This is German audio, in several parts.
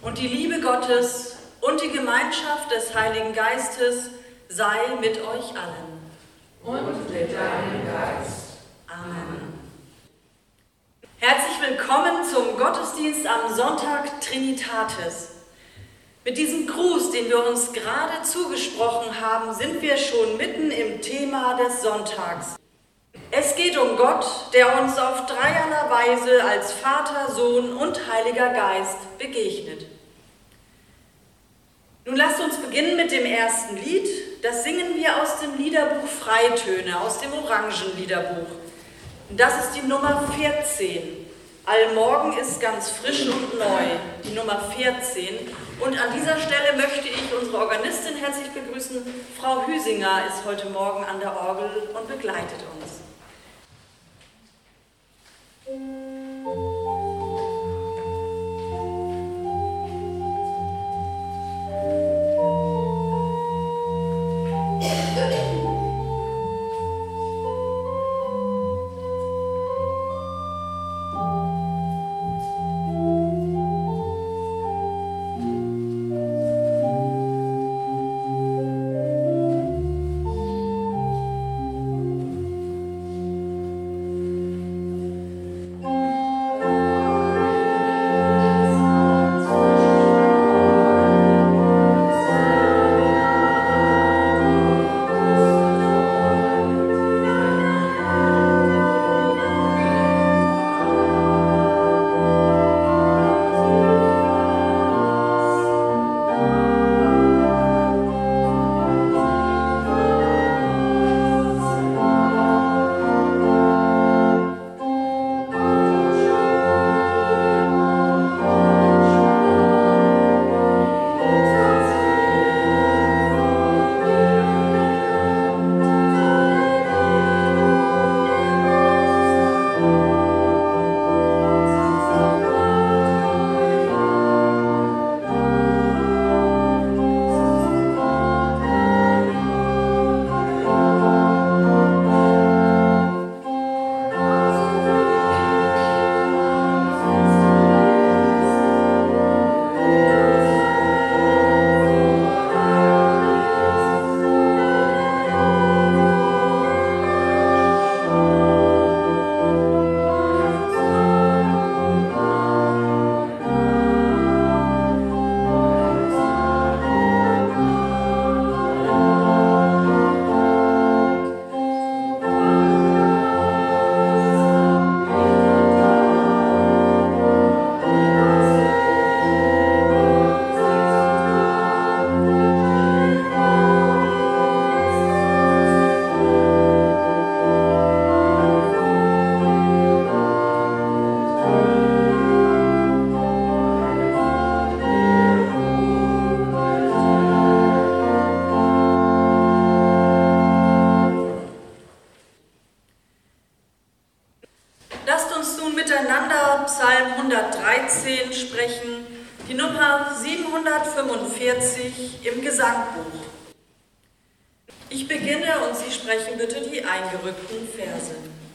Und die Liebe Gottes und die Gemeinschaft des Heiligen Geistes sei mit euch allen. Und mit deinem Geist. Amen. Herzlich willkommen zum Gottesdienst am Sonntag Trinitatis. Mit diesem Gruß, den wir uns gerade zugesprochen haben, sind wir schon mitten im Thema des Sonntags. Es geht um Gott, der uns auf dreierlei Weise als Vater, Sohn und Heiliger Geist begegnet. Nun lasst uns beginnen mit dem ersten Lied. Das singen wir aus dem Liederbuch Freitöne, aus dem Orangenliederbuch. Das ist die Nummer 14. Allmorgen ist ganz frisch und neu, die Nummer 14. Und an dieser Stelle möchte ich unsere Organistin herzlich begrüßen. Frau Hüsinger ist heute Morgen an der Orgel und begleitet uns. Psalm 113 sprechen, die Nummer 745 im Gesangbuch. Ich beginne und Sie sprechen bitte die eingerückten Verse.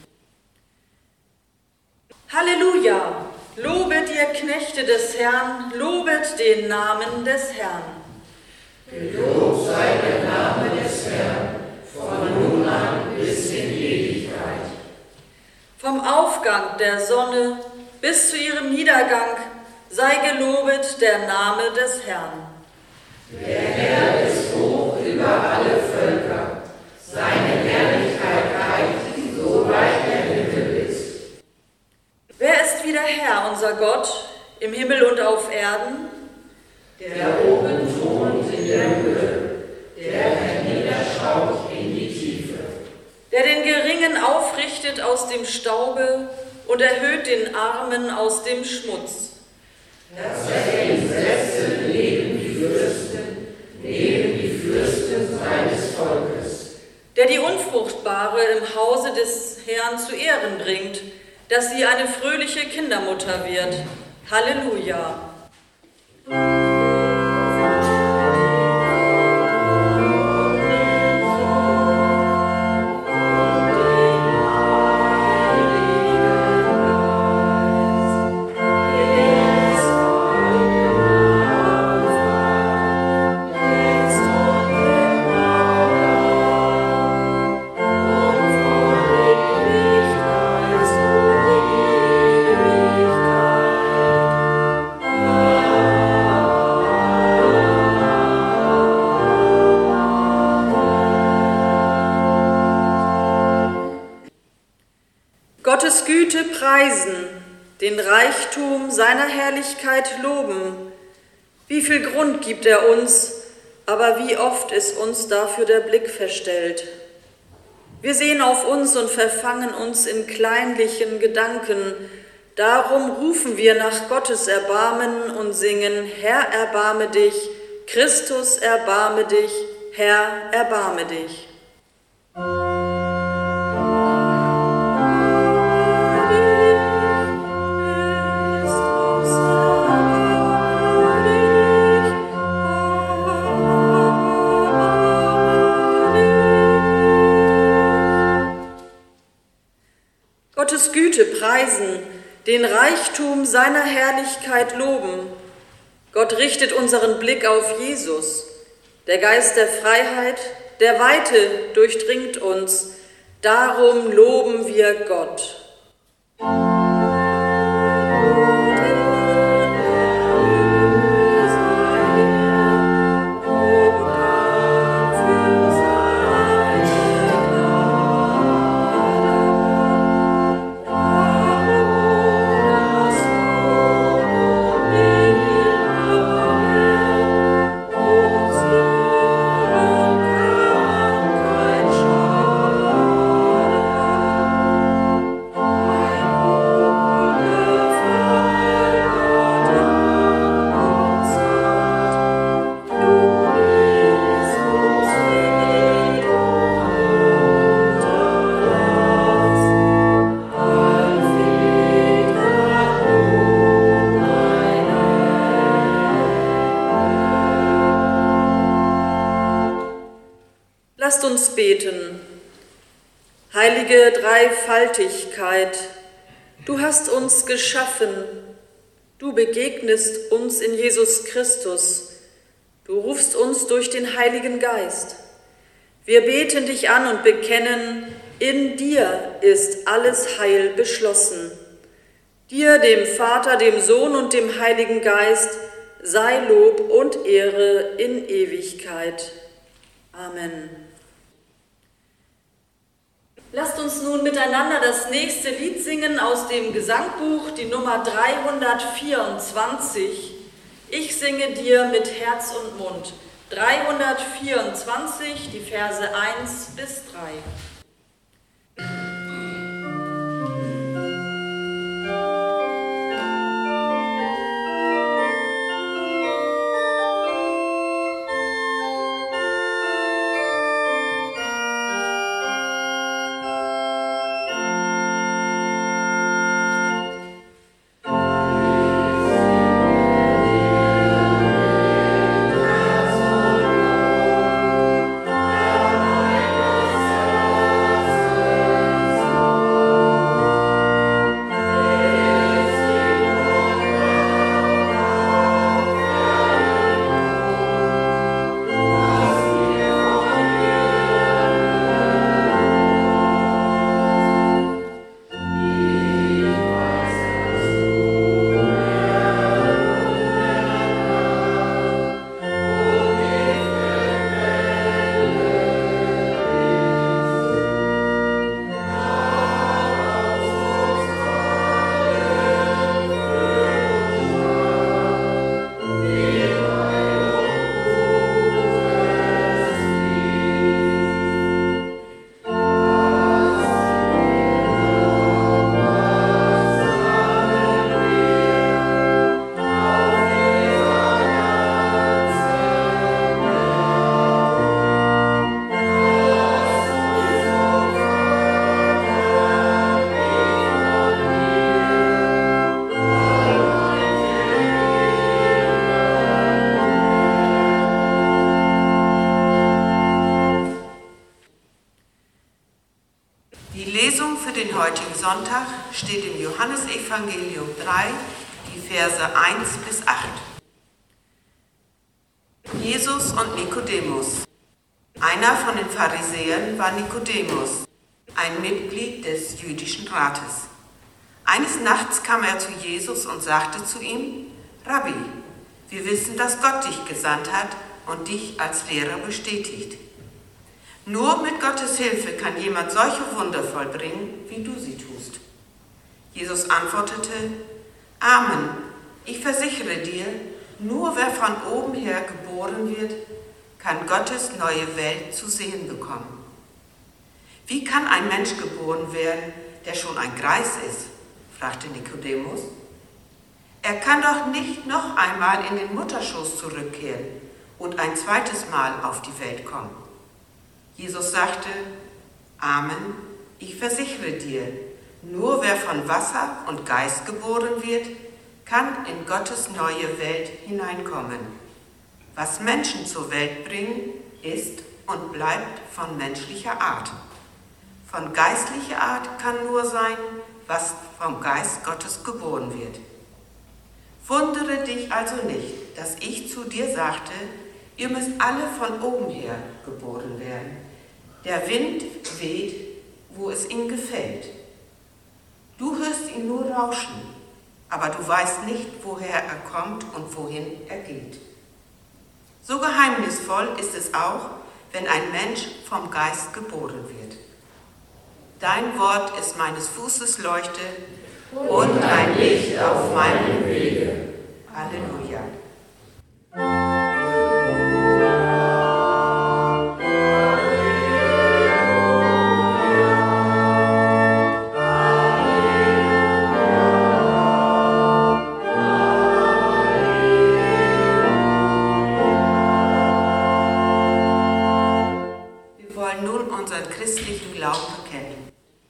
Halleluja! Lobet ihr Knechte des Herrn, lobet den Namen des Herrn. Gelobt sei der Name des Herrn, von nun an bis in Ewigkeit. Vom Aufgang der Sonne bis zu ihrem Niedergang sei gelobet der Name des Herrn. Der Herr ist hoch über alle Völker, seine Herrlichkeit reicht, soweit der Himmel ist. Wer ist wie der Herr, unser Gott, im Himmel und auf Erden? Der oben thront in der Höhe, der herniederschaut in die Tiefe. Der den Geringen aufrichtet aus dem Staube und erhöht den Armen aus dem Schmutz. Dass er ihn setze neben die Fürsten seines Volkes. Der die Unfruchtbare im Hause des Herrn zu Ehren bringt, dass sie eine fröhliche Kindermutter wird. Halleluja! Gottes Güte preisen, den Reichtum seiner Herrlichkeit loben. Wie viel Grund gibt er uns, aber wie oft ist uns dafür der Blick verstellt. Wir sehen auf uns und verfangen uns in kleinlichen Gedanken. Darum rufen wir nach Gottes Erbarmen und singen: Herr, erbarme dich, Christus, erbarme dich, Herr, erbarme dich. Gottes Güte preisen, den Reichtum seiner Herrlichkeit loben. Gott richtet unseren Blick auf Jesus. Der Geist der Freiheit, der Weite durchdringt uns. Darum loben wir Gott. Lasst uns beten. Heilige Dreifaltigkeit, du hast uns geschaffen, du begegnest uns in Jesus Christus, du rufst uns durch den Heiligen Geist. Wir beten dich an und bekennen, in dir ist alles Heil beschlossen. Dir, dem Vater, dem Sohn und dem Heiligen Geist, sei Lob und Ehre in Ewigkeit. Amen. Lasst uns nun miteinander das nächste Lied singen aus dem Gesangbuch, die Nummer 324. Ich singe dir mit Herz und Mund. 324, die Verse 1 bis 3. Sonntag steht im Johannesevangelium 3, die Verse 1 bis 8. Jesus und Nikodemus. Einer von den Pharisäern war Nikodemus, ein Mitglied des jüdischen Rates. Eines Nachts kam er zu Jesus und sagte zu ihm: Rabbi, wir wissen, dass Gott dich gesandt hat und dich als Lehrer bestätigt. Nur mit Gottes Hilfe kann jemand solche Wunder vollbringen, wie du sie tust. Jesus antwortete: Amen, ich versichere dir, nur wer von oben her geboren wird, kann Gottes neue Welt zu sehen bekommen. Wie kann ein Mensch geboren werden, der schon ein Greis ist? Fragte Nikodemus. Er kann doch nicht noch einmal in den Mutterschoß zurückkehren und ein zweites Mal auf die Welt kommen. Jesus sagte: Amen, ich versichere dir, nur wer von Wasser und Geist geboren wird, kann in Gottes neue Welt hineinkommen. Was Menschen zur Welt bringen, ist und bleibt von menschlicher Art. Von geistlicher Art kann nur sein, was vom Geist Gottes geboren wird. Wundere dich also nicht, dass ich zu dir sagte, ihr müsst alle von oben her geboren werden. Der Wind weht, wo es ihm gefällt. Du hörst ihn nur rauschen, aber du weißt nicht, woher er kommt und wohin er geht. So geheimnisvoll ist es auch, wenn ein Mensch vom Geist geboren wird. Dein Wort ist meines Fußes Leuchte und ein Licht auf meinem Wege. Halleluja. Wir wollen nun unseren christlichen Glauben bekennen.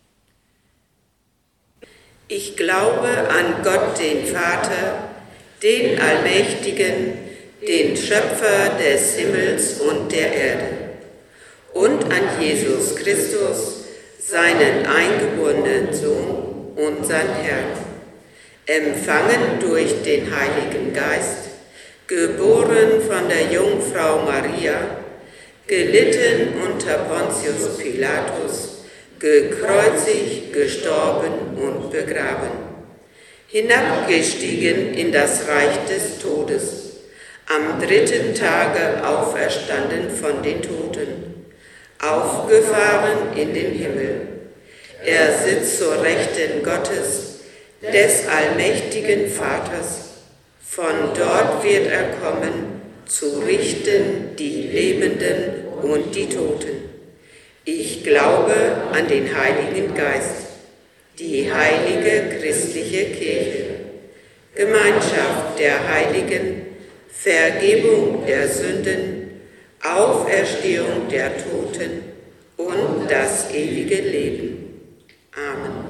Ich glaube an Gott, den Vater, den Allmächtigen, den Schöpfer des Himmels und der Erde, und an Jesus Christus, seinen eingeborenen Sohn, unseren Herrn, empfangen durch den Heiligen Geist, geboren von der Jungfrau Maria, gelitten unter Pontius Pilatus, gekreuzigt, gestorben und begraben, hinabgestiegen in das Reich des Todes, am dritten Tage auferstanden von den Toten, aufgefahren in den Himmel. Er sitzt zur Rechten Gottes, des allmächtigen Vaters. Von dort wird er kommen, zu richten die Lebenden und die Toten. Ich glaube an den Heiligen Geist, die heilige christliche Kirche, Gemeinschaft der Heiligen, Vergebung der Sünden, Auferstehung der Toten und das ewige Leben. Amen.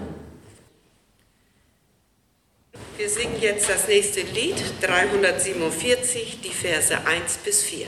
Wir singen jetzt das nächste Lied, 347, die Verse 1 bis 4.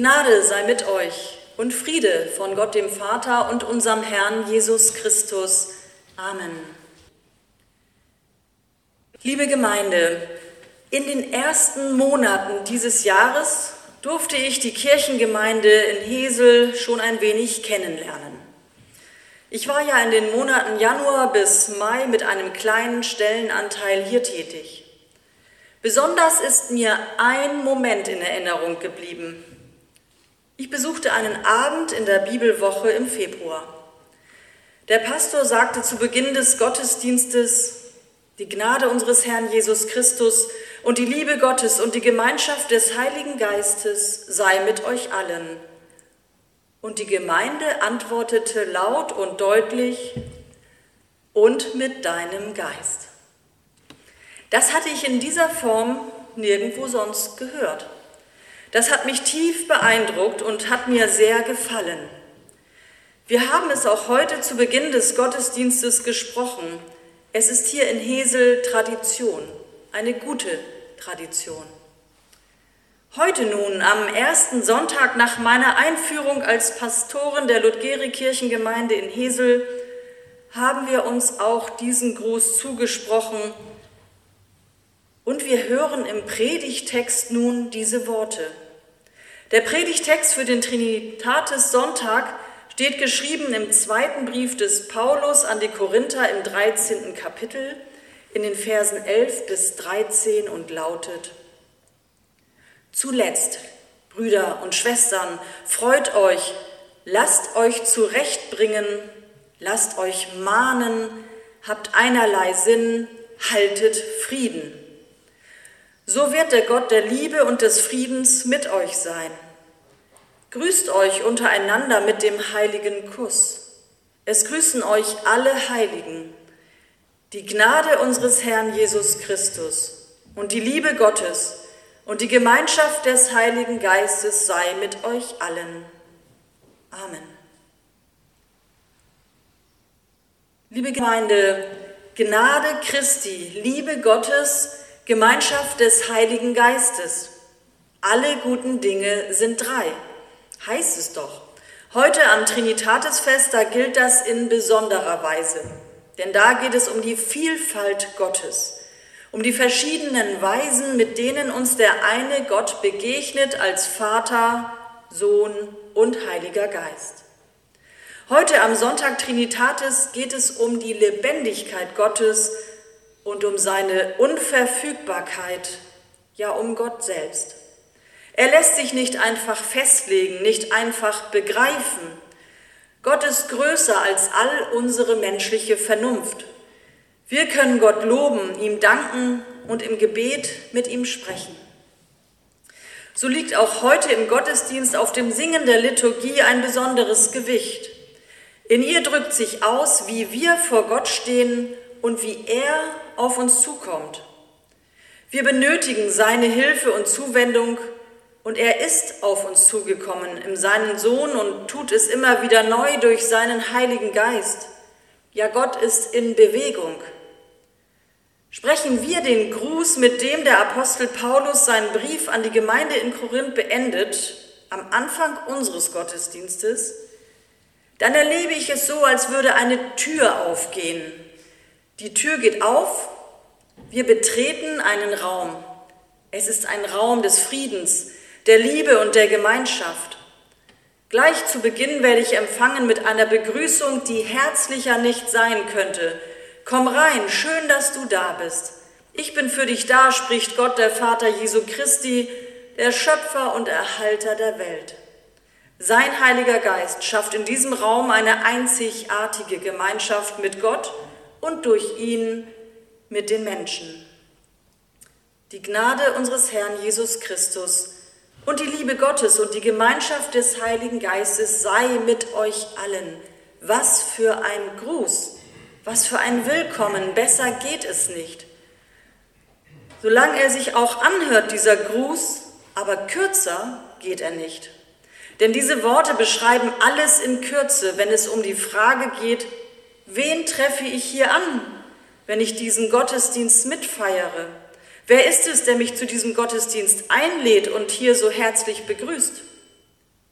Gnade sei mit euch und Friede von Gott dem Vater und unserem Herrn Jesus Christus. Amen. Liebe Gemeinde, in den ersten Monaten dieses Jahres durfte ich die Kirchengemeinde in Hesel schon ein wenig kennenlernen. Ich war ja in den Monaten Januar bis Mai mit einem kleinen Stellenanteil hier tätig. Besonders ist mir ein Moment in Erinnerung geblieben. Ich besuchte einen Abend in der Bibelwoche im Februar. Der Pastor sagte zu Beginn des Gottesdienstes: Die Gnade unseres Herrn Jesus Christus und die Liebe Gottes und die Gemeinschaft des Heiligen Geistes sei mit euch allen. Und die Gemeinde antwortete laut und deutlich: Und mit deinem Geist. Das hatte ich in dieser Form nirgendwo sonst gehört. Das hat mich tief beeindruckt und hat mir sehr gefallen. Wir haben es auch heute zu Beginn des Gottesdienstes gesprochen. Es ist hier in Hesel Tradition, eine gute Tradition. Heute nun, am ersten Sonntag nach meiner Einführung als Pastorin der Ludgeri-Kirchengemeinde in Hesel, haben wir uns auch diesen Gruß zugesprochen. Und wir hören im Predigtext nun diese Worte. Der Predigtext für den Trinitatis-Sonntag steht geschrieben im zweiten Brief des Paulus an die Korinther im 13. Kapitel in den Versen 11 bis 13 und lautet: Zuletzt, Brüder und Schwestern, freut euch, lasst euch zurechtbringen, lasst euch mahnen, habt einerlei Sinn, haltet Frieden. So wird der Gott der Liebe und des Friedens mit euch sein. Grüßt euch untereinander mit dem heiligen Kuss. Es grüßen euch alle Heiligen. Die Gnade unseres Herrn Jesus Christus und die Liebe Gottes und die Gemeinschaft des Heiligen Geistes sei mit euch allen. Amen. Liebe Gemeinde, Gnade Christi, Liebe Gottes, Gemeinschaft des Heiligen Geistes. Alle guten Dinge sind drei, heißt es doch. Heute am Trinitatisfest, da gilt das in besonderer Weise. Denn da geht es um die Vielfalt Gottes, um die verschiedenen Weisen, mit denen uns der eine Gott begegnet als Vater, Sohn und Heiliger Geist. Heute am Sonntag Trinitatis geht es um die Lebendigkeit Gottes und um seine Unverfügbarkeit, ja um Gott selbst. Er lässt sich nicht einfach festlegen, nicht einfach begreifen. Gott ist größer als all unsere menschliche Vernunft. Wir können Gott loben, ihm danken und im Gebet mit ihm sprechen. So liegt auch heute im Gottesdienst auf dem Singen der Liturgie ein besonderes Gewicht. In ihr drückt sich aus, wie wir vor Gott stehen und wie er auf uns zukommt. Wir benötigen seine Hilfe und Zuwendung und er ist auf uns zugekommen in seinen Sohn und tut es immer wieder neu durch seinen Heiligen Geist. Ja, Gott ist in Bewegung. Sprechen wir den Gruß, mit dem der Apostel Paulus seinen Brief an die Gemeinde in Korinth beendet, am Anfang unseres Gottesdienstes, dann erlebe ich es so, als würde eine Tür aufgehen. Die Tür geht auf, wir betreten einen Raum. Es ist ein Raum des Friedens, der Liebe und der Gemeinschaft. Gleich zu Beginn werde ich empfangen mit einer Begrüßung, die herzlicher nicht sein könnte. Komm rein, schön, dass du da bist. Ich bin für dich da, spricht Gott, der Vater Jesu Christi, der Schöpfer und Erhalter der Welt. Sein Heiliger Geist schafft in diesem Raum eine einzigartige Gemeinschaft mit Gott und durch ihn mit den Menschen. Die Gnade unseres Herrn Jesus Christus und die Liebe Gottes und die Gemeinschaft des Heiligen Geistes sei mit euch allen. Was für ein Gruß, was für ein Willkommen, besser geht es nicht. Solange er sich auch anhört, dieser Gruß, aber kürzer geht er nicht. Denn diese Worte beschreiben alles in Kürze, wenn es um die Frage geht, wen treffe ich hier an, wenn ich diesen Gottesdienst mitfeiere? Wer ist es, der mich zu diesem Gottesdienst einlädt und hier so herzlich begrüßt?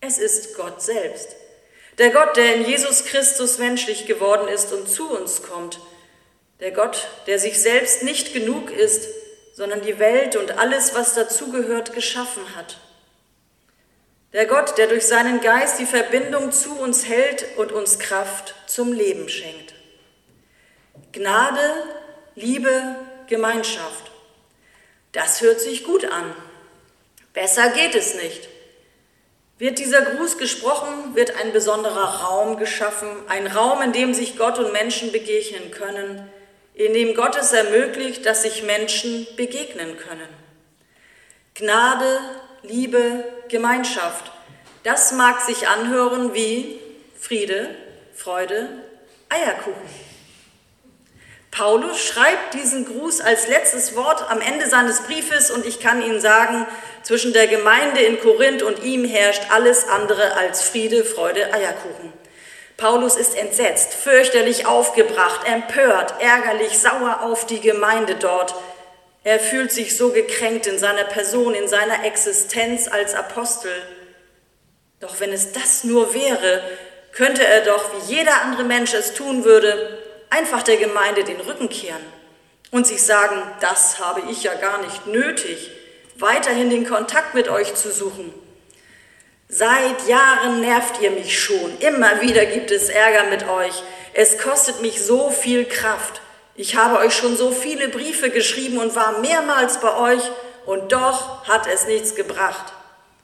Es ist Gott selbst. Der Gott, der in Jesus Christus menschlich geworden ist und zu uns kommt. Der Gott, der sich selbst nicht genug ist, sondern die Welt und alles, was dazugehört, geschaffen hat. Der Gott, der durch seinen Geist die Verbindung zu uns hält und uns Kraft zum Leben schenkt. Gnade, Liebe, Gemeinschaft. Das hört sich gut an. Besser geht es nicht. Wird dieser Gruß gesprochen, wird ein besonderer Raum geschaffen, ein Raum, in dem sich Gott und Menschen begegnen können, in dem Gott es ermöglicht, dass sich Menschen begegnen können. Gnade, Liebe, Gemeinschaft, das mag sich anhören wie Friede, Freude, Eierkuchen. Paulus schreibt diesen Gruß als letztes Wort am Ende seines Briefes und ich kann Ihnen sagen, zwischen der Gemeinde in Korinth und ihm herrscht alles andere als Friede, Freude, Eierkuchen. Paulus ist entsetzt, fürchterlich aufgebracht, empört, ärgerlich, sauer auf die Gemeinde dort. Er fühlt sich so gekränkt in seiner Person, in seiner Existenz als Apostel. Doch wenn es das nur wäre, könnte er doch, wie jeder andere Mensch es tun würde, einfach der Gemeinde den Rücken kehren und sich sagen, das habe ich ja gar nicht nötig, weiterhin den Kontakt mit euch zu suchen. Seit Jahren nervt ihr mich schon, immer wieder gibt es Ärger mit euch, es kostet mich so viel Kraft. Ich habe euch schon so viele Briefe geschrieben und war mehrmals bei euch und doch hat es nichts gebracht.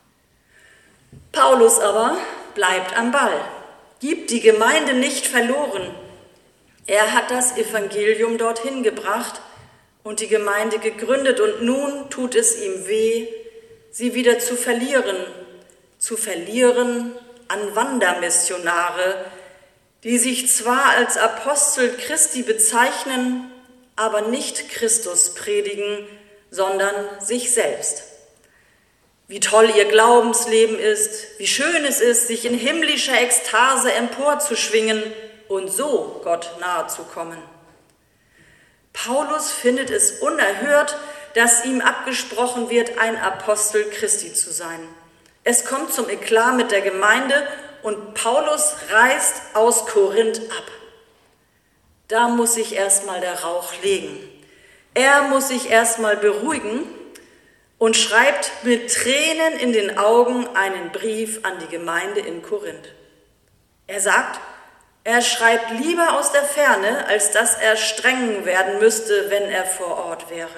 Paulus aber bleibt am Ball, gibt die Gemeinde nicht verloren. Er hat das Evangelium dorthin gebracht und die Gemeinde gegründet und nun tut es ihm weh, sie wieder zu verlieren an Wandermissionare, die sich zwar als Apostel Christi bezeichnen, aber nicht Christus predigen, sondern sich selbst. Wie toll ihr Glaubensleben ist, wie schön es ist, sich in himmlischer Ekstase emporzuschwingen und so Gott nahe zu kommen. Paulus findet es unerhört, dass ihm abgesprochen wird, ein Apostel Christi zu sein. Es kommt zum Eklat mit der Gemeinde und Paulus reist aus Korinth ab. Da muss sich erstmal der Rauch legen. Er muss sich erstmal beruhigen und schreibt mit Tränen in den Augen einen Brief an die Gemeinde in Korinth. Er sagt, er schreibt lieber aus der Ferne, als dass er streng werden müsste, wenn er vor Ort wäre.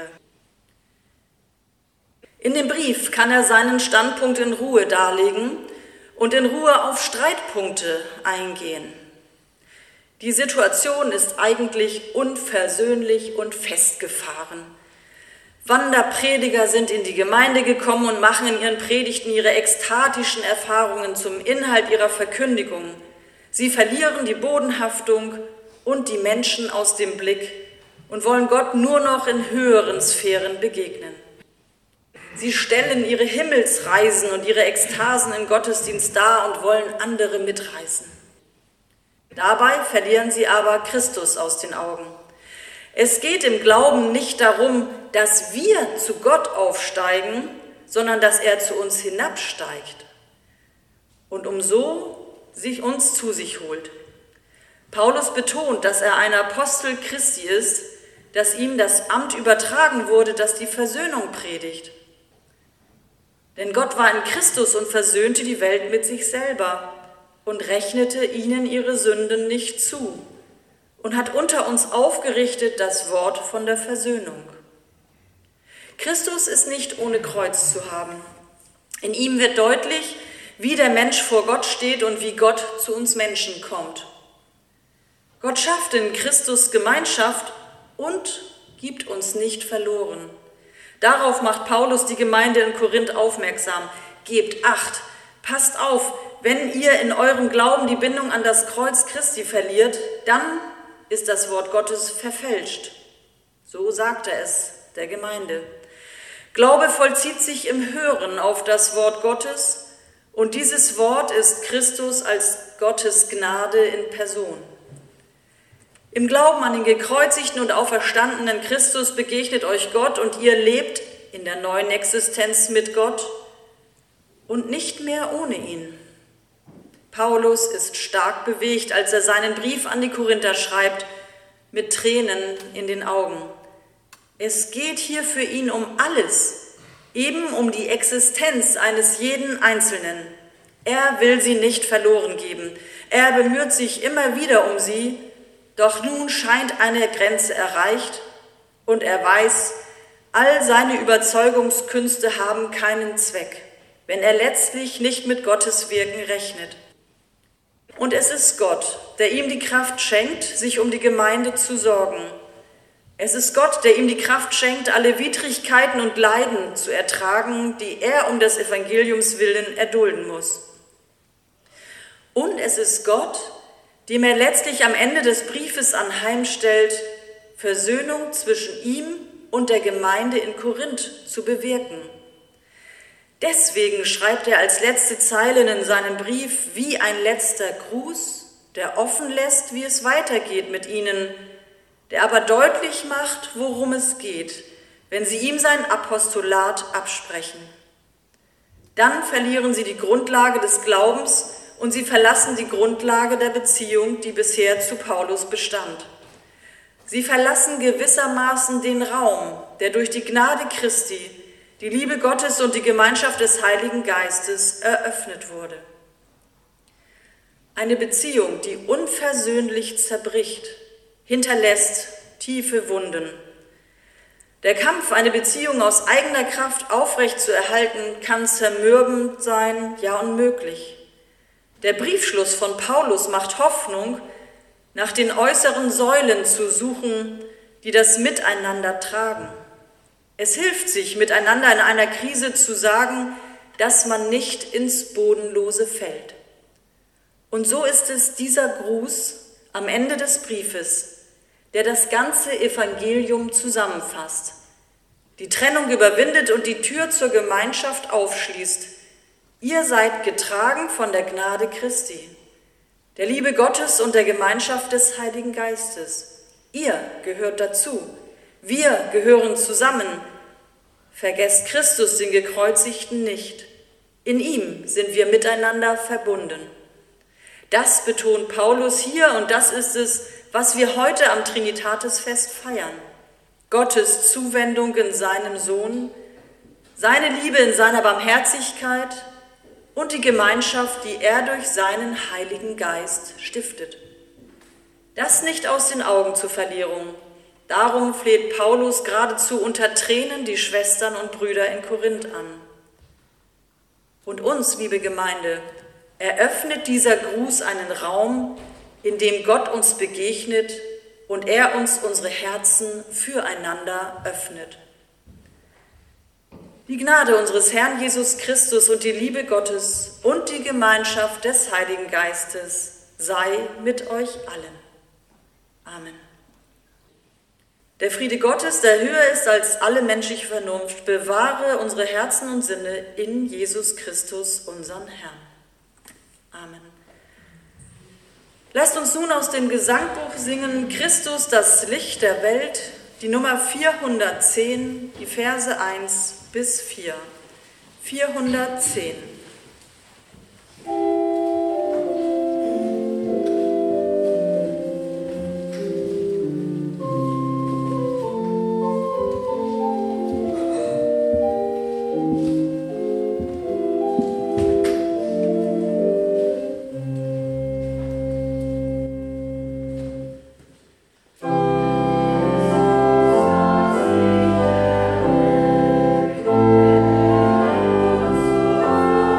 In dem Brief kann er seinen Standpunkt in Ruhe darlegen und in Ruhe auf Streitpunkte eingehen. Die Situation ist eigentlich unversöhnlich und festgefahren. Wanderprediger sind in die Gemeinde gekommen und machen in ihren Predigten ihre ekstatischen Erfahrungen zum Inhalt ihrer Verkündigung. Sie verlieren die Bodenhaftung und die Menschen aus dem Blick und wollen Gott nur noch in höheren Sphären begegnen. Sie stellen ihre Himmelsreisen und ihre Ekstasen im Gottesdienst dar und wollen andere mitreißen. Dabei verlieren sie aber Christus aus den Augen. Es geht im Glauben nicht darum, dass wir zu Gott aufsteigen, sondern dass er zu uns hinabsteigt und so uns zu sich holt. Paulus betont, dass er ein Apostel Christi ist, dass ihm das Amt übertragen wurde, das die Versöhnung predigt. Denn Gott war in Christus und versöhnte die Welt mit sich selber und rechnete ihnen ihre Sünden nicht zu und hat unter uns aufgerichtet das Wort von der Versöhnung. Christus ist nicht ohne Kreuz zu haben. In ihm wird deutlich, wie der Mensch vor Gott steht und wie Gott zu uns Menschen kommt. Gott schafft in Christus Gemeinschaft und gibt uns nicht verloren. Darauf macht Paulus die Gemeinde in Korinth aufmerksam. Gebt Acht, passt auf, wenn ihr in eurem Glauben die Bindung an das Kreuz Christi verliert, dann ist das Wort Gottes verfälscht. So sagt er es der Gemeinde. Glaube vollzieht sich im Hören auf das Wort Gottes und dieses Wort ist Christus als Gottes Gnade in Person. Im Glauben an den gekreuzigten und auferstandenen Christus begegnet euch Gott und ihr lebt in der neuen Existenz mit Gott und nicht mehr ohne ihn. Paulus ist stark bewegt, als er seinen Brief an die Korinther schreibt, mit Tränen in den Augen. Es geht hier für ihn um alles, eben um die Existenz eines jeden Einzelnen. Er will sie nicht verloren geben. Er bemüht sich immer wieder um sie, doch nun scheint eine Grenze erreicht und er weiß, all seine Überzeugungskünste haben keinen Zweck, wenn er letztlich nicht mit Gottes Wirken rechnet. Und es ist Gott, der ihm die Kraft schenkt, sich um die Gemeinde zu sorgen. Es ist Gott, der ihm die Kraft schenkt, alle Widrigkeiten und Leiden zu ertragen, die er um des Evangeliums willen erdulden muss. Und es ist Gott, dem er letztlich am Ende des Briefes anheimstellt, Versöhnung zwischen ihm und der Gemeinde in Korinth zu bewirken. Deswegen schreibt er als letzte Zeilen in seinem Brief wie ein letzter Gruß, der offen lässt, wie es weitergeht mit ihnen, der aber deutlich macht, worum es geht, wenn sie ihm sein Apostolat absprechen. Dann verlieren sie die Grundlage des Glaubens und sie verlassen die Grundlage der Beziehung, die bisher zu Paulus bestand. Sie verlassen gewissermaßen den Raum, der durch die Gnade Christi, die Liebe Gottes und die Gemeinschaft des Heiligen Geistes eröffnet wurde. Eine Beziehung, die unversöhnlich zerbricht, hinterlässt tiefe Wunden. Der Kampf, eine Beziehung aus eigener Kraft aufrechtzuerhalten, kann zermürbend sein, ja unmöglich. Der Briefschluss von Paulus macht Hoffnung, nach den äußeren Säulen zu suchen, die das Miteinander tragen. Es hilft sich, miteinander in einer Krise zu sagen, dass man nicht ins Bodenlose fällt. Und so ist es dieser Gruß am Ende des Briefes, der das ganze Evangelium zusammenfasst, die Trennung überwindet und die Tür zur Gemeinschaft aufschließt. Ihr seid getragen von der Gnade Christi, der Liebe Gottes und der Gemeinschaft des Heiligen Geistes. Ihr gehört dazu. Wir gehören zusammen. Vergesst Christus, den Gekreuzigten, nicht. In ihm sind wir miteinander verbunden. Das betont Paulus hier und das ist es, was wir heute am Trinitatisfest feiern. Gottes Zuwendung in seinem Sohn, seine Liebe in seiner Barmherzigkeit und die Gemeinschaft, die er durch seinen Heiligen Geist stiftet. Das nicht aus den Augen zu verlieren. Darum fleht Paulus geradezu unter Tränen die Schwestern und Brüder in Korinth an. Und uns, liebe Gemeinde, eröffnet dieser Gruß einen Raum, in dem Gott uns begegnet und er uns unsere Herzen füreinander öffnet. Die Gnade unseres Herrn Jesus Christus und die Liebe Gottes und die Gemeinschaft des Heiligen Geistes sei mit euch allen. Amen. Der Friede Gottes, der höher ist als alle menschliche Vernunft, bewahre unsere Herzen und Sinne in Jesus Christus, unseren Herrn. Amen. Lasst uns nun aus dem Gesangbuch singen, Christus, das Licht der Welt, die Nummer 410, die Verse 1 bis 4. 410. Oh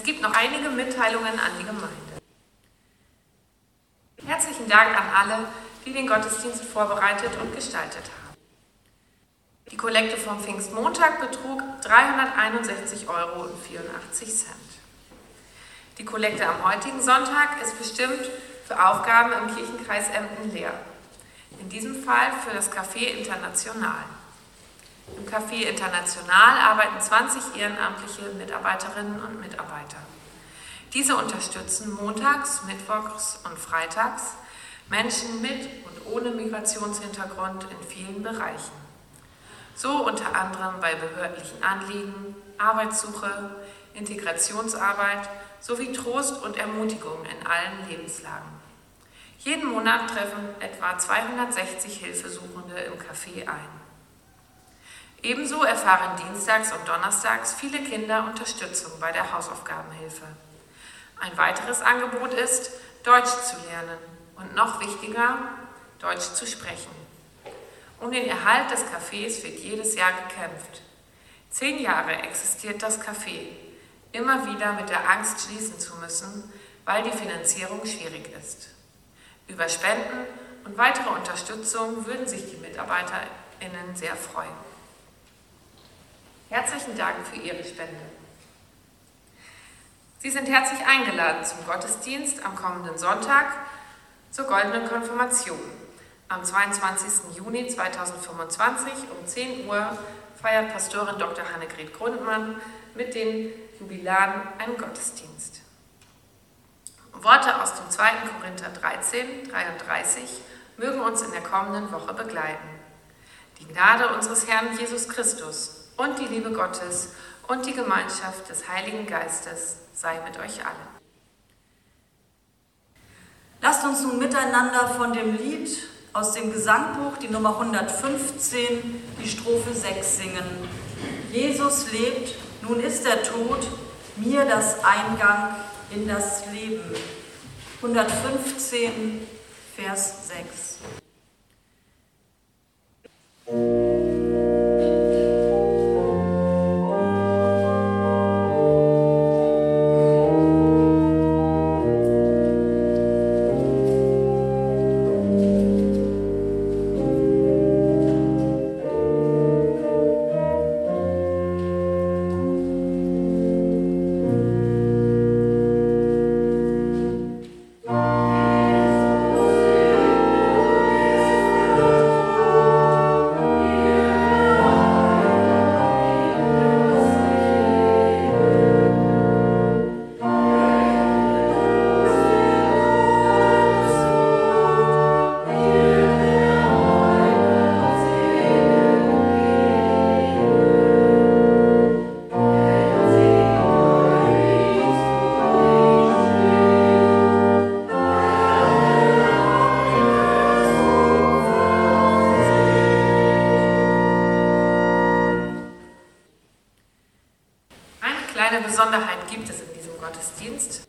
gibt noch einige Mitteilungen an die Gemeinde. Herzlichen Dank an alle, die den Gottesdienst vorbereitet und gestaltet haben. Die Kollekte vom Pfingstmontag betrug 361,84 €. Die Kollekte am heutigen Sonntag ist bestimmt für Aufgaben im Kirchenkreis Emden-Leer. In diesem Fall für das Café International. Im Café International arbeiten 20 ehrenamtliche Mitarbeiterinnen und Mitarbeiter. Diese unterstützen montags, mittwochs und freitags Menschen mit und ohne Migrationshintergrund in vielen Bereichen. So unter anderem bei behördlichen Anliegen, Arbeitssuche, Integrationsarbeit sowie Trost und Ermutigung in allen Lebenslagen. Jeden Monat treffen etwa 260 Hilfesuchende im Café ein. Ebenso erfahren dienstags und donnerstags viele Kinder Unterstützung bei der Hausaufgabenhilfe. Ein weiteres Angebot ist, Deutsch zu lernen und noch wichtiger, Deutsch zu sprechen. Um den Erhalt des Cafés wird jedes Jahr gekämpft. 10 Jahre existiert das Café, immer wieder mit der Angst schließen zu müssen, weil die Finanzierung schwierig ist. Über Spenden und weitere Unterstützung würden sich die MitarbeiterInnen sehr freuen. Herzlichen Dank für Ihre Spende. Sie sind herzlich eingeladen zum Gottesdienst am kommenden Sonntag zur Goldenen Konfirmation. Am 22. Juni 2025 um 10 Uhr feiert Pastorin Dr. Hannegret Grundmann mit den Jubilaren einen Gottesdienst. Worte aus dem 2. Korinther 13, 33 mögen uns in der kommenden Woche begleiten. Die Gnade unseres Herrn Jesus Christus und die Liebe Gottes und die Gemeinschaft des Heiligen Geistes sei mit euch allen. Lasst uns nun miteinander von dem Lied aus dem Gesangbuch, die Nummer 115, die Strophe 6 singen. Jesus lebt, nun ist er tot, mir das Eingang in das Leben. 115, Vers 6. Besonderheit gibt es in diesem Gottesdienst.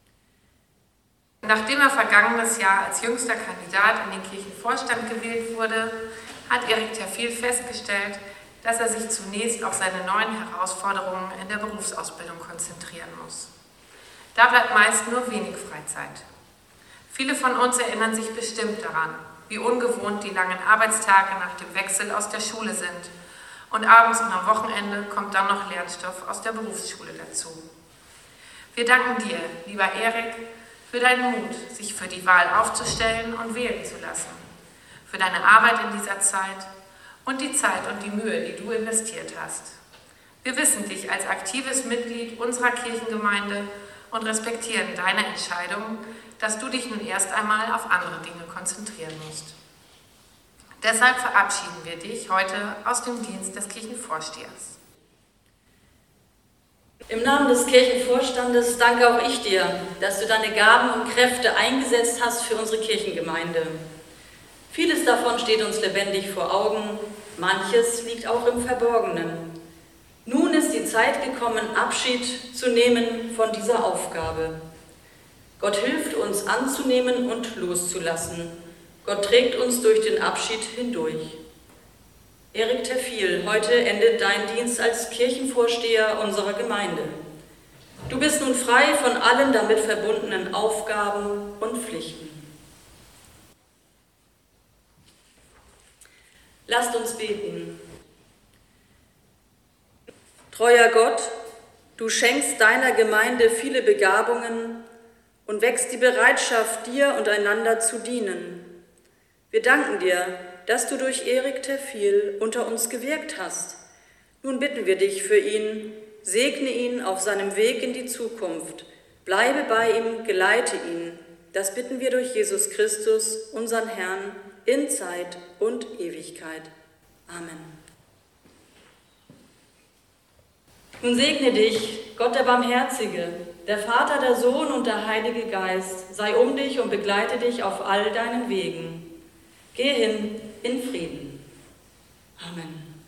Nachdem er vergangenes Jahr als jüngster Kandidat in den Kirchenvorstand gewählt wurde, hat Erik Terfiel festgestellt, dass er sich zunächst auf seine neuen Herausforderungen in der Berufsausbildung konzentrieren muss. Da bleibt meist nur wenig Freizeit. Viele von uns erinnern sich bestimmt daran, wie ungewohnt die langen Arbeitstage nach dem Wechsel aus der Schule sind. Und abends und am Wochenende kommt dann noch Lernstoff aus der Berufsschule dazu. Wir danken dir, lieber Erik, für deinen Mut, sich für die Wahl aufzustellen und wählen zu lassen, für deine Arbeit in dieser Zeit und die Zeit und die Mühe, die du investiert hast. Wir wissen dich als aktives Mitglied unserer Kirchengemeinde und respektieren deine Entscheidung, dass du dich nun erst einmal auf andere Dinge konzentrieren musst. Deshalb verabschieden wir dich heute aus dem Dienst des Kirchenvorstehers. Im Namen des Kirchenvorstandes danke auch ich dir, dass du deine Gaben und Kräfte eingesetzt hast für unsere Kirchengemeinde. Vieles davon steht uns lebendig vor Augen, manches liegt auch im Verborgenen. Nun ist die Zeit gekommen, Abschied zu nehmen von dieser Aufgabe. Gott hilft uns anzunehmen und loszulassen. Gott trägt uns durch den Abschied hindurch. Erik Terfiel, heute endet dein Dienst als Kirchenvorsteher unserer Gemeinde. Du bist nun frei von allen damit verbundenen Aufgaben und Pflichten. Lasst uns beten. Treuer Gott, du schenkst deiner Gemeinde viele Begabungen und wächst die Bereitschaft, dir und einander zu dienen. Wir danken dir, dass du durch Erik Terfiel unter uns gewirkt hast. Nun bitten wir dich für ihn, segne ihn auf seinem Weg in die Zukunft, bleibe bei ihm, geleite ihn. Das bitten wir durch Jesus Christus, unseren Herrn, in Zeit und Ewigkeit. Amen. Nun segne dich, Gott der Barmherzige, der Vater, der Sohn und der Heilige Geist, sei um dich und begleite dich auf all deinen Wegen. Geh hin in Frieden. Amen.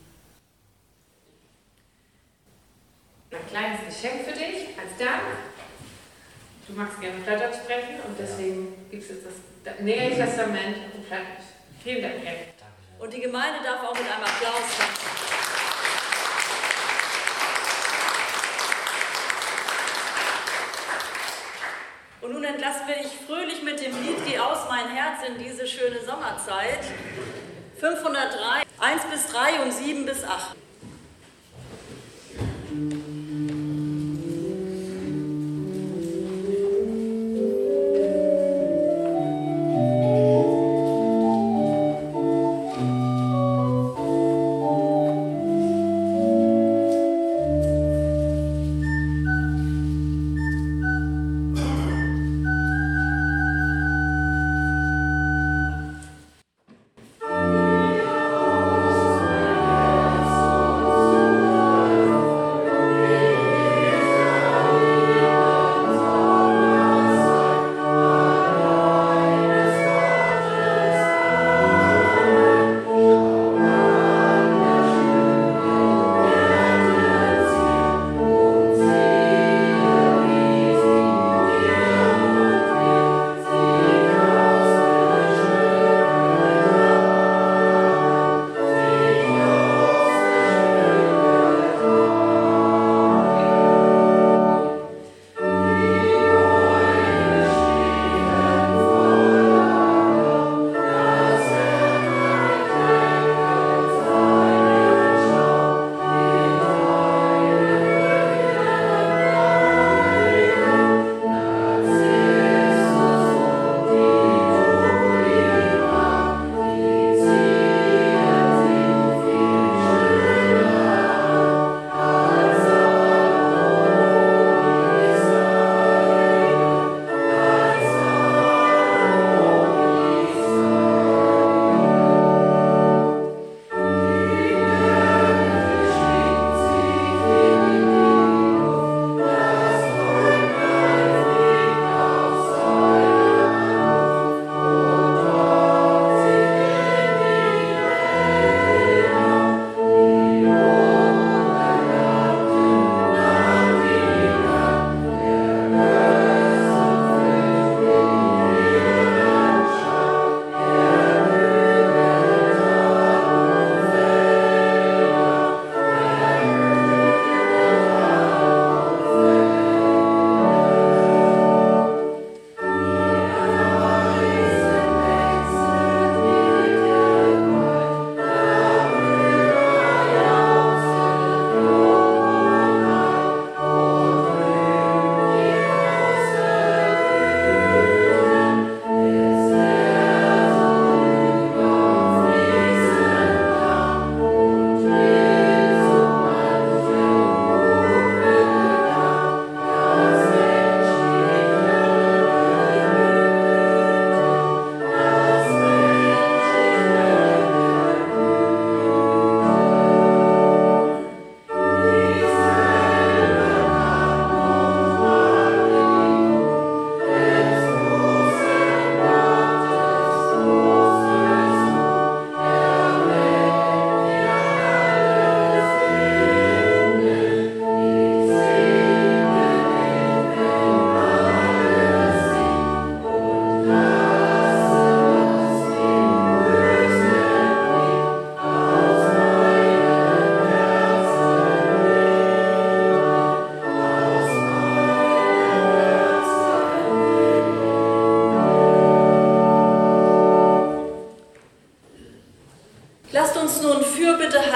Ein kleines Geschenk für dich als Dank. Du magst gerne Plattdeutsch sprechen und deswegen gibt es jetzt das Nähe Testament und Plattdeutsch. Vielen Dank. Und die Gemeinde darf auch mit einem Applaus tanzen. Und nun entlassen wir dich fröhlich mit dem Lied Geh aus mein Herz in diese schöne Sommerzeit. 503, 1 bis 3 und 7 bis 8. Amen.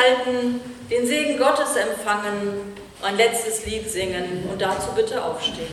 innehalten, den Segen Gottes empfangen, ein letztes Lied singen und dazu bitte aufstehen.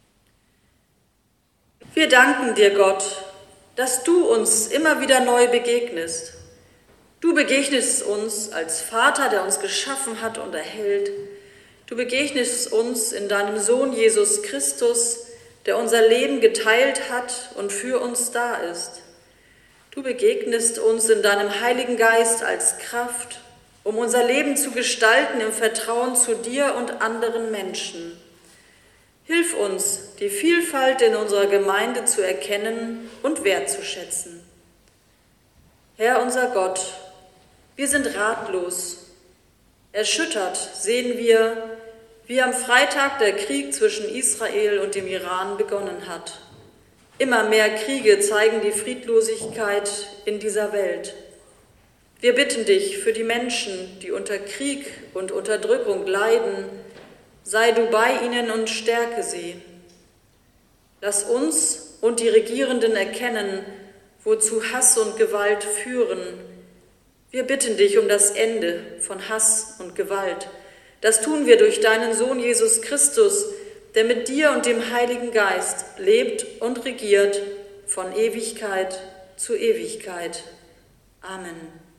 Wir danken dir, Gott, dass du uns immer wieder neu begegnest. Du begegnest uns als Vater, der uns geschaffen hat und erhält. Du begegnest uns in deinem Sohn Jesus Christus, der unser Leben geteilt hat und für uns da ist. Du begegnest uns in deinem Heiligen Geist als Kraft, um unser Leben zu gestalten im Vertrauen zu dir und anderen Menschen. Hilf uns, die Vielfalt in unserer Gemeinde zu erkennen und wertzuschätzen. Herr unser Gott, wir sind ratlos. Erschüttert sehen wir, wie am Freitag der Krieg zwischen Israel und dem Iran begonnen hat. Immer mehr Kriege zeigen die Friedlosigkeit in dieser Welt. Wir bitten dich für die Menschen, die unter Krieg und Unterdrückung leiden, sei du bei ihnen und stärke sie. Lass uns und die Regierenden erkennen, wozu Hass und Gewalt führen. Wir bitten dich um das Ende von Hass und Gewalt. Das tun wir durch deinen Sohn Jesus Christus, der mit dir und dem Heiligen Geist lebt und regiert von Ewigkeit zu Ewigkeit. Amen.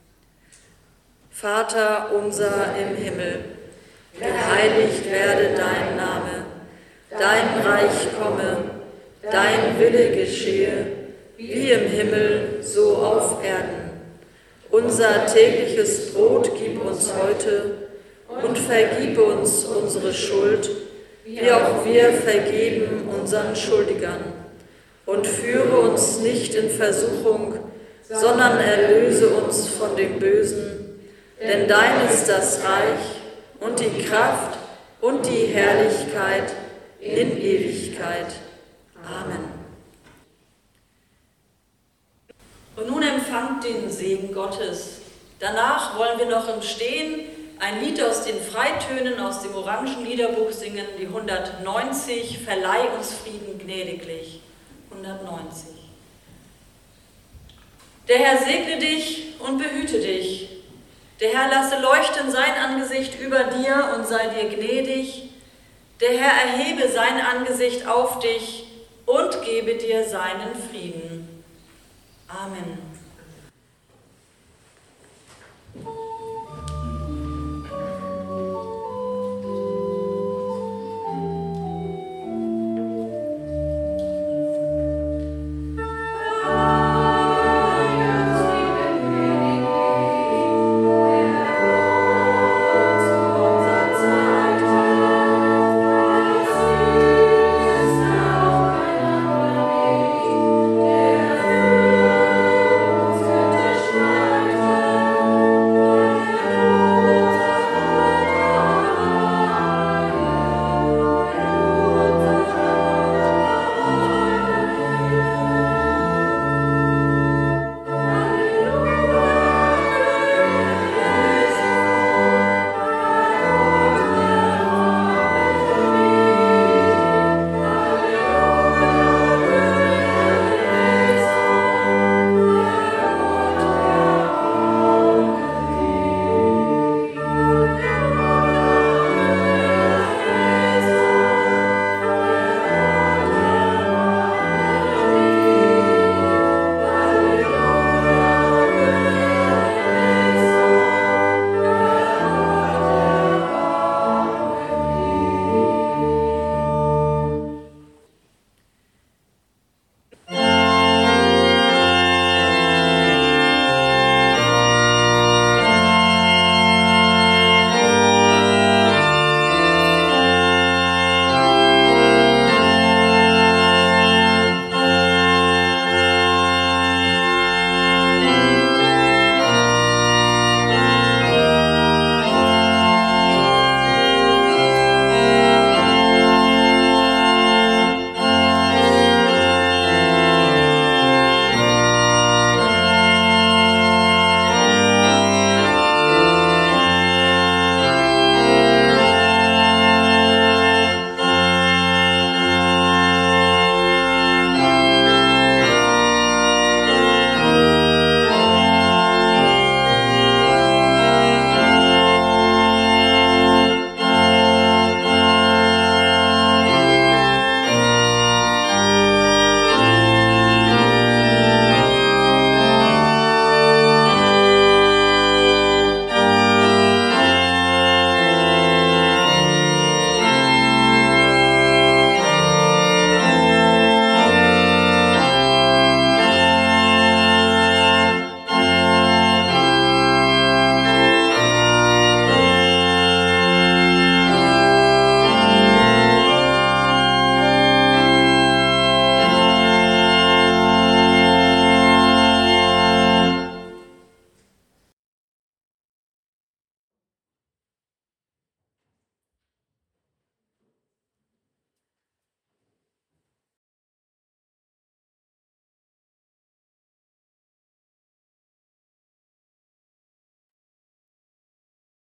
Vater unser im Himmel, geheiligt werde dein Name, dein Reich komme, dein Wille geschehe, wie im Himmel, so auf Erden. Unser tägliches Brot gib uns heute und vergib uns unsere Schuld, wie auch wir vergeben unseren Schuldigern. Und führe uns nicht in Versuchung, sondern erlöse uns von dem Bösen, denn dein ist das Reich und die Kraft und die Herrlichkeit in Ewigkeit. Amen. Und nun empfangt den Segen Gottes. Danach wollen wir noch im Stehen ein Lied aus den Freitönen aus dem Orangenliederbuch singen, die 190, Verleih uns Frieden gnädiglich. 190. Der Herr segne dich und behüte dich. Der Herr lasse leuchten sein Angesicht über dir und sei dir gnädig. Der Herr erhebe sein Angesicht auf dich und gebe dir seinen Frieden. Amen.